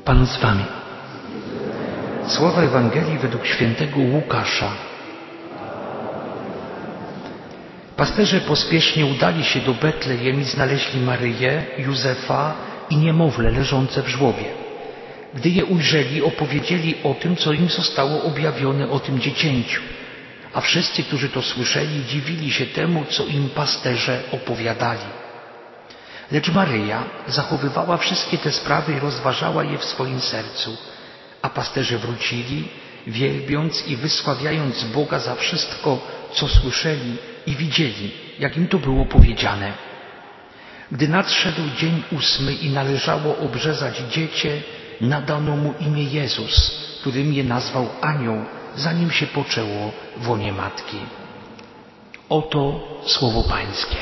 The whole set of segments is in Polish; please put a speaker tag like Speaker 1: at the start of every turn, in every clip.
Speaker 1: Pan z wami. Słowa Ewangelii według świętego Łukasza. Pasterze pospiesznie udali się do Betlejem i znaleźli Maryję, Józefa i niemowlę leżące w żłobie. Gdy je ujrzeli, opowiedzieli o tym, co im zostało objawione o tym dziecięciu. A wszyscy, którzy to słyszeli, dziwili się temu, co im pasterze opowiadali. Lecz Maryja zachowywała wszystkie te sprawy i rozważała je w swoim sercu. A pasterze wrócili, wielbiąc i wysławiając Boga za wszystko, co słyszeli i widzieli, jak im to było powiedziane. Gdy nadszedł dzień 8 i należało obrzezać dziecię, nadano mu imię Jezus, którym je nazwał anioł, zanim się poczęło w łonie matki. Oto słowo Pańskie.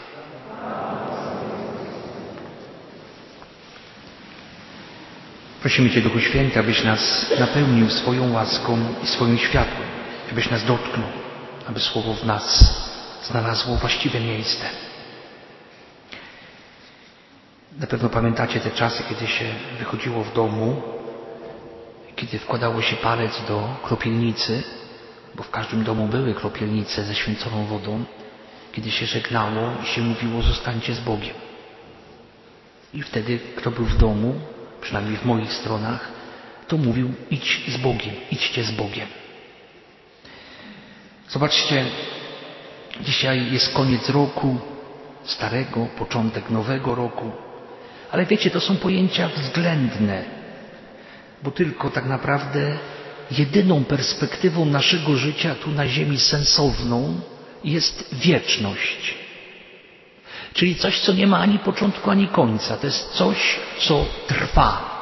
Speaker 1: Prosimy Cię, Duchu Święty, abyś nas napełnił swoją łaską i swoim światłem, abyś nas dotknął, aby słowo w nas znalazło właściwe miejsce. Na pewno pamiętacie te czasy, kiedy się wychodziło w domu, kiedy wkładało się palec do kropielnicy, bo w każdym domu były kropielnice ze święconą wodą, kiedy się żegnało i się mówiło: zostańcie z Bogiem. I wtedy, kto był w domu, przynajmniej w moich stronach, to mówił: idź z Bogiem, idźcie z Bogiem. Zobaczcie, dzisiaj jest koniec roku starego, początek nowego roku, ale wiecie, to są pojęcia względne, bo tylko tak naprawdę jedyną perspektywą naszego życia tu na ziemi sensowną jest wieczność. Czyli coś, co nie ma ani początku, ani końca. To jest coś, co trwa.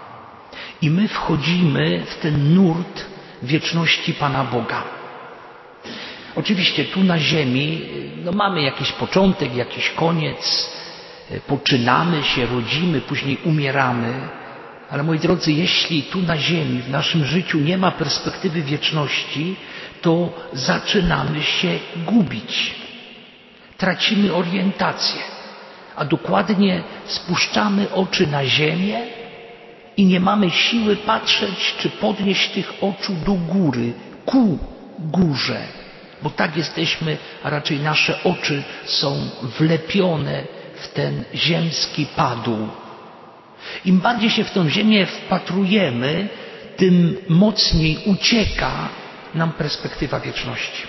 Speaker 1: I my wchodzimy w ten nurt wieczności Pana Boga. Oczywiście tu na ziemi mamy jakiś początek, jakiś koniec, poczynamy się, rodzimy, później umieramy, ale moi drodzy, jeśli tu na ziemi, w naszym życiu nie ma perspektywy wieczności, to zaczynamy się gubić. Tracimy orientację, a dokładnie spuszczamy oczy na ziemię i nie mamy siły patrzeć czy podnieść tych oczu do góry, ku górze, bo tak jesteśmy, a raczej nasze oczy są wlepione w ten ziemski padł. Im bardziej się w tę ziemię wpatrujemy, tym mocniej ucieka nam perspektywa wieczności.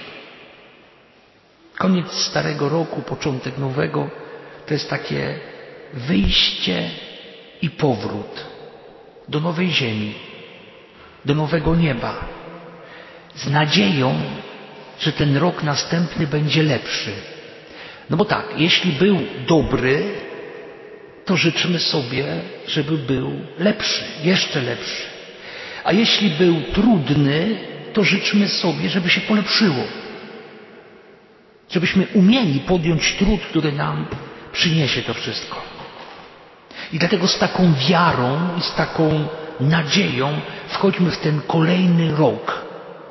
Speaker 1: Koniec starego roku, początek nowego to jest takie wyjście i powrót do nowej ziemi, do nowego nieba, z nadzieją, że ten rok następny będzie lepszy. No bo tak, jeśli był dobry, to życzmy sobie, żeby był lepszy, jeszcze lepszy. A jeśli był trudny, to życzmy sobie, żeby się polepszyło. Żebyśmy umieli podjąć trud, który nam przyniesie to wszystko. I dlatego z taką wiarą i z taką nadzieją wchodźmy w ten kolejny rok,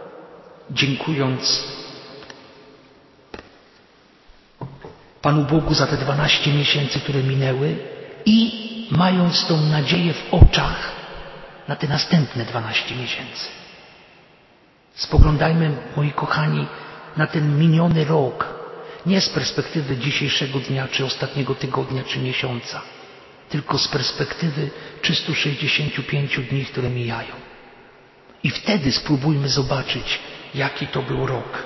Speaker 1: dziękując Panu Bogu za te 12 miesięcy, które minęły i mając tą nadzieję w oczach na te następne 12 miesięcy. Spoglądajmy, moi kochani, na ten miniony rok, nie z perspektywy dzisiejszego dnia, czy ostatniego tygodnia, czy miesiąca, tylko z perspektywy 365 dni, które mijają. I wtedy spróbujmy zobaczyć, jaki to był rok.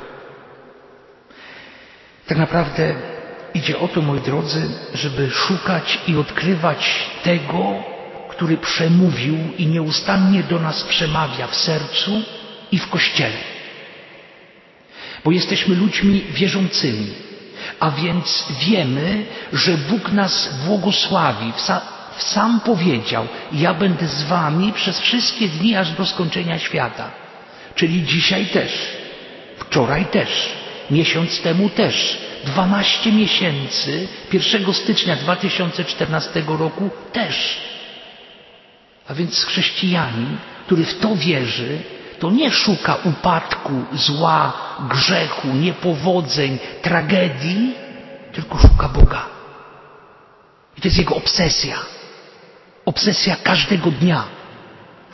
Speaker 1: Tak naprawdę idzie o to, moi drodzy, żeby szukać i odkrywać tego, który przemówił i nieustannie do nas przemawia w sercu i w Kościele. Bo jesteśmy ludźmi wierzącymi, a więc wiemy, że Bóg nas błogosławi. Sam powiedział: ja będę z wami przez wszystkie dni aż do skończenia świata. Czyli dzisiaj też, wczoraj też, miesiąc temu też, 12 miesięcy, 1 stycznia 2014 roku też. A więc chrześcijanin, który w to wierzy, to nie szuka upadku, zła, grzechu, niepowodzeń, tragedii, tylko szuka Boga. I to jest jego obsesja. Obsesja każdego dnia.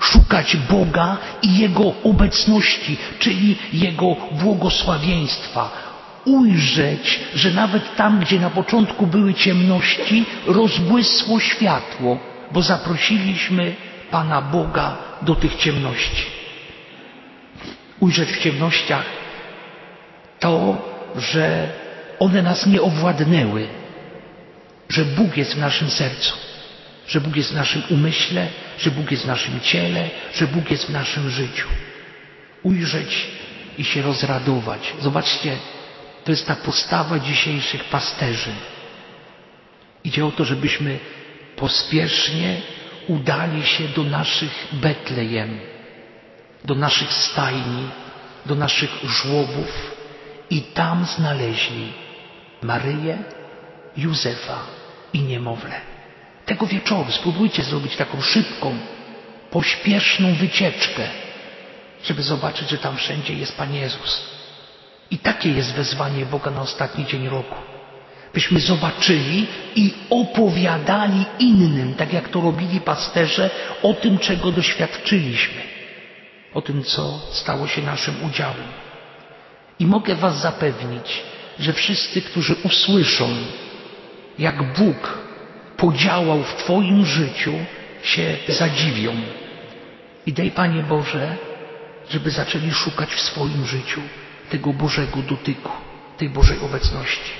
Speaker 1: szukać Boga i Jego obecności, czyli Jego błogosławieństwa. Ujrzeć, że nawet tam, gdzie na początku były ciemności, rozbłysło światło, bo zaprosiliśmy Pana Boga do tych ciemności. Ujrzeć w ciemnościach to, że one nas nie owładnęły, że Bóg jest w naszym sercu, że Bóg jest w naszym umyśle, że Bóg jest w naszym ciele, że Bóg jest w naszym życiu. Ujrzeć i się rozradować. Zobaczcie, to jest ta postawa dzisiejszych pasterzy. Idzie o to, żebyśmy pospiesznie udali się do naszych Betlejem, do naszych stajni, do naszych żłobów i tam znaleźli Maryję, Józefa i niemowlę. Tego wieczoru spróbujcie zrobić taką szybką, pośpieszną wycieczkę, żeby zobaczyć, że tam wszędzie jest Pan Jezus. I takie jest wezwanie Boga na ostatni dzień roku. Byśmy zobaczyli i opowiadali innym, tak jak to robili pasterze, o tym, czego doświadczyliśmy, o tym, co stało się naszym udziałem. I mogę Was zapewnić, że wszyscy, którzy usłyszą, jak Bóg podziałał w Twoim życiu, się zadziwią. I daj, Panie Boże, żeby zaczęli szukać w swoim życiu tego Bożego dotyku, tej Bożej obecności.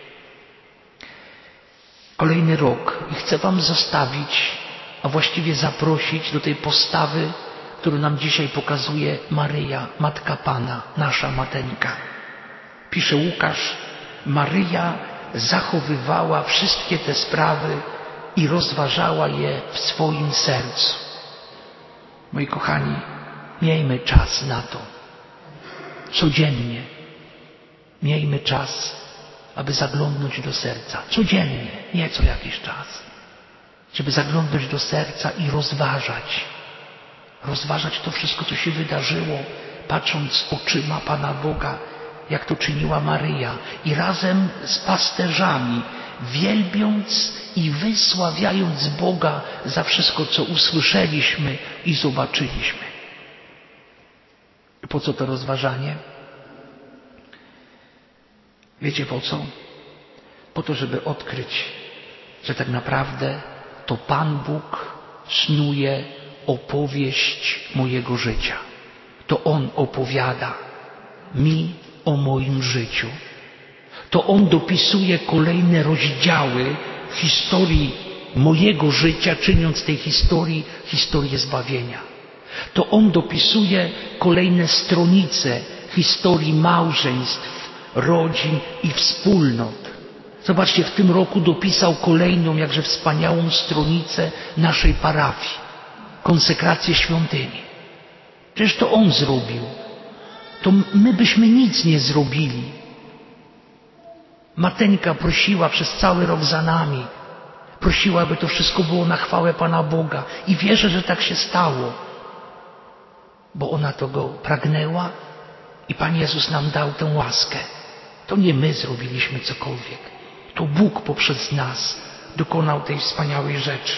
Speaker 1: Kolejny rok i chcę Wam zostawić, a właściwie zaprosić do tej postawy, którą nam dzisiaj pokazuje Maryja, Matka Pana, nasza Mateńka. Pisze Łukasz, Maryja zachowywała wszystkie te sprawy i rozważała je w swoim sercu. Moi kochani, miejmy czas na to. Codziennie miejmy czas, aby zaglądnąć do serca. Codziennie, nie co jakiś czas. Żeby zaglądnąć do serca i rozważać. Rozważać to wszystko, co się wydarzyło, patrząc oczyma Pana Boga, jak to czyniła Maryja. I razem z pasterzami, wielbiąc i wysławiając Boga za wszystko, co usłyszeliśmy i zobaczyliśmy. Po co to rozważanie? Wiecie po co? Po to, żeby odkryć, że tak naprawdę to Pan Bóg snuje opowieść mojego życia. To On opowiada mi o moim życiu. To On dopisuje kolejne rozdziały historii mojego życia, czyniąc tej historii historię zbawienia. To On dopisuje kolejne stronice historii małżeństw, rodzin i wspólnot. Zobaczcie, w tym roku dopisał kolejną, jakże wspaniałą stronicę naszej parafii. Konsekrację świątyni. Przecież to On zrobił. To my byśmy nic nie zrobili. Mateńka prosiła przez cały rok za nami. Prosiła, aby to wszystko było na chwałę Pana Boga. I wierzę, że tak się stało. Bo ona tego pragnęła i Pan Jezus nam dał tę łaskę. To nie my zrobiliśmy cokolwiek. To Bóg poprzez nas dokonał tej wspaniałej rzeczy.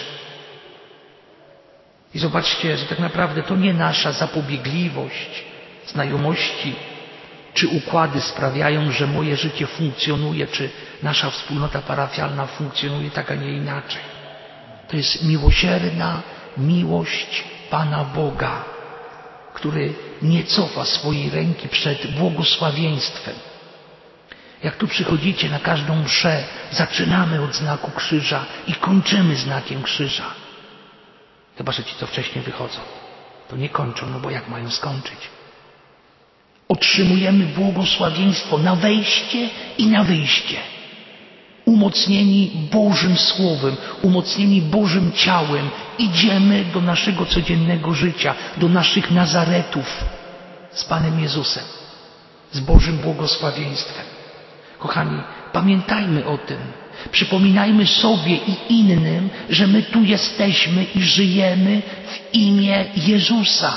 Speaker 1: I zobaczcie, że tak naprawdę to nie nasza zapobiegliwość, znajomości czy układy sprawiają, że moje życie funkcjonuje, czy nasza wspólnota parafialna funkcjonuje tak, a nie inaczej. To jest miłosierna miłość Pana Boga, który nie cofa swojej ręki przed błogosławieństwem. Jak tu przychodzicie na każdą mszę, zaczynamy od znaku krzyża i kończymy znakiem krzyża. Chyba że ci, co wcześniej wychodzą, to nie kończą, no bo jak mają skończyć? Otrzymujemy błogosławieństwo na wejście i na wyjście. Umocnieni Bożym Słowem, umocnieni Bożym ciałem, idziemy do naszego codziennego życia, do naszych Nazaretów z Panem Jezusem, z Bożym błogosławieństwem. Kochani, pamiętajmy o tym. Przypominajmy sobie i innym, że my tu jesteśmy i żyjemy w imię Jezusa.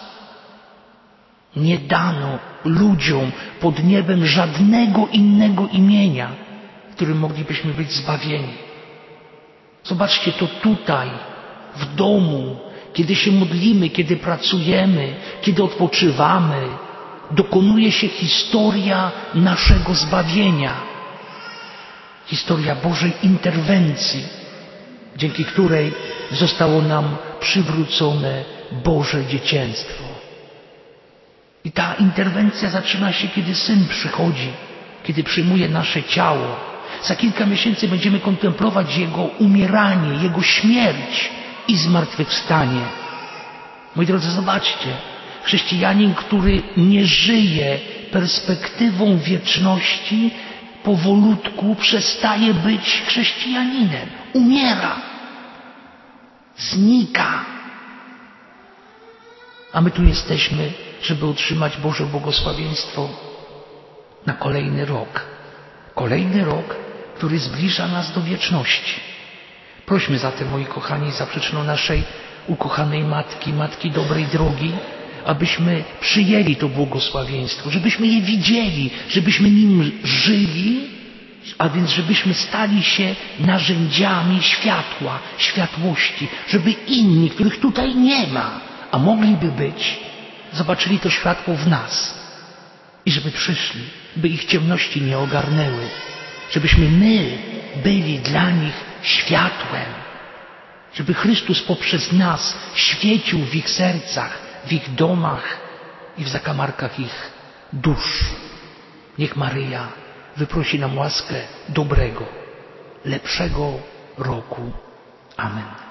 Speaker 1: Nie dano ludziom pod niebem żadnego innego imienia, którym moglibyśmy być zbawieni. Zobaczcie to tutaj, w domu, kiedy się modlimy, kiedy pracujemy, kiedy odpoczywamy, dokonuje się historia naszego zbawienia. Historia Bożej interwencji, dzięki której zostało nam przywrócone Boże dzieciństwo. I ta interwencja zaczyna się, kiedy Syn przychodzi, kiedy przyjmuje nasze ciało. Za kilka miesięcy będziemy kontemplować Jego umieranie, Jego śmierć i zmartwychwstanie. Moi drodzy, zobaczcie, chrześcijanin, który nie żyje perspektywą wieczności, powolutku przestaje być chrześcijaninem. Umiera. Znika. A my tu jesteśmy, żeby otrzymać Boże błogosławieństwo na kolejny rok. Kolejny rok, który zbliża nas do wieczności. Prośmy zatem, moi kochani, za przyczyną naszej ukochanej Matki, Matki dobrej drogi, abyśmy przyjęli to błogosławieństwo, żebyśmy je widzieli, żebyśmy nim żyli, a więc żebyśmy stali się narzędziami światła, światłości, żeby inni, których tutaj nie ma, a mogliby być, zobaczyli to światło w nas i żeby przyszli, by ich ciemności nie ogarnęły, żebyśmy my byli dla nich światłem, żeby Chrystus poprzez nas świecił w ich sercach, w ich domach i w zakamarkach ich dusz. Niech Maryja wyprosi nam łaskę dobrego, lepszego roku. Amen.